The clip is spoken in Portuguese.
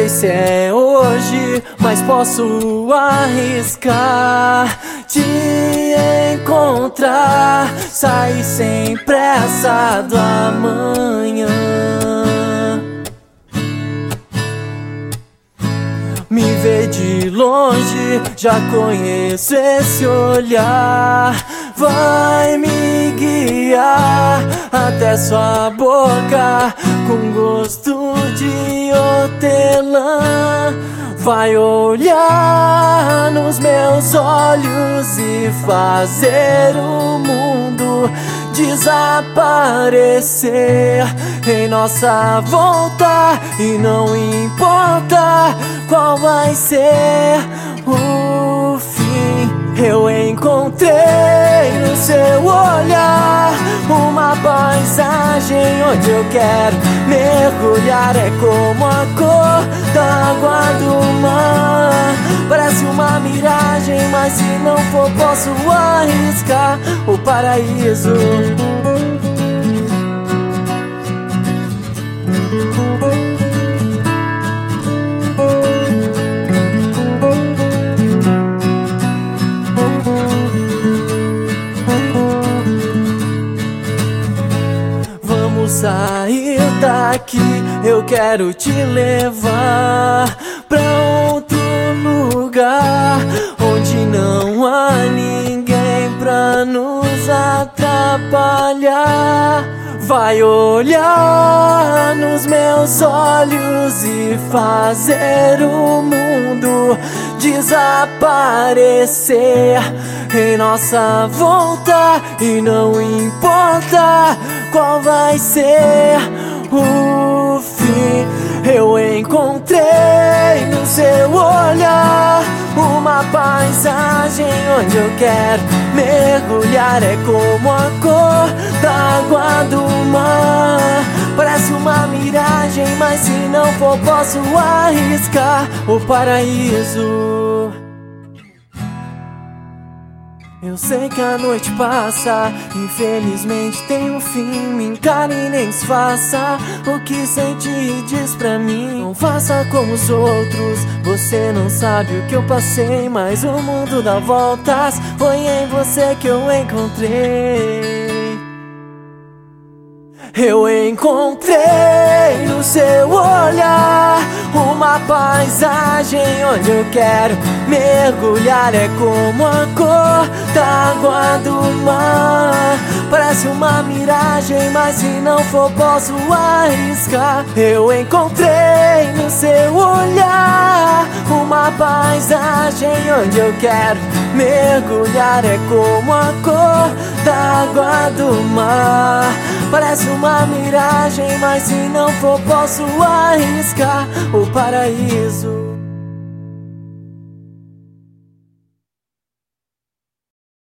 se é hoje, mas posso arriscar te encontrar, sair sem pressa do amanhã. Me ver de longe, já conheço esse olhar. Vai me guiar até sua boca com gosto de hortelã. Vai olhar nos meus olhos e fazer o mundo desaparecer em nossa volta. E não importa qual vai ser o fim, eu encontrei no seu olhar uma paisagem onde eu quero mergulhar. É como a cor da água do mar, parece uma miragem, mas se não for posso arriscar o paraíso. Sair daqui, eu quero te levar pra outro lugar onde não há ninguém pra nos atrapalhar. Vai olhar nos meus olhos e fazer o mundo desaparecer em nossa volta. E não importa qual vai ser o fim, eu encontrei no seu olhar uma paisagem onde eu quero mergulhar. É como a cor da água do mar, parece uma miragem, mas se não for posso arriscar o paraíso. Eu sei que a noite passa, infelizmente tem um fim. Me encare e nem desfaça o que sente e diz pra mim. Não faça como os outros, você não sabe o que eu passei, mas o mundo dá voltas, foi em você que eu encontrei. Eu encontrei no seu olhar uma paisagem onde eu quero mergulhar. É como a cor da água do mar, parece uma miragem, mas se não for posso arriscar. Eu encontrei no seu olhar uma paisagem onde eu quero mergulhar. É como a cor da água do mar, parece uma miragem, mas se não for posso arriscar o paraíso.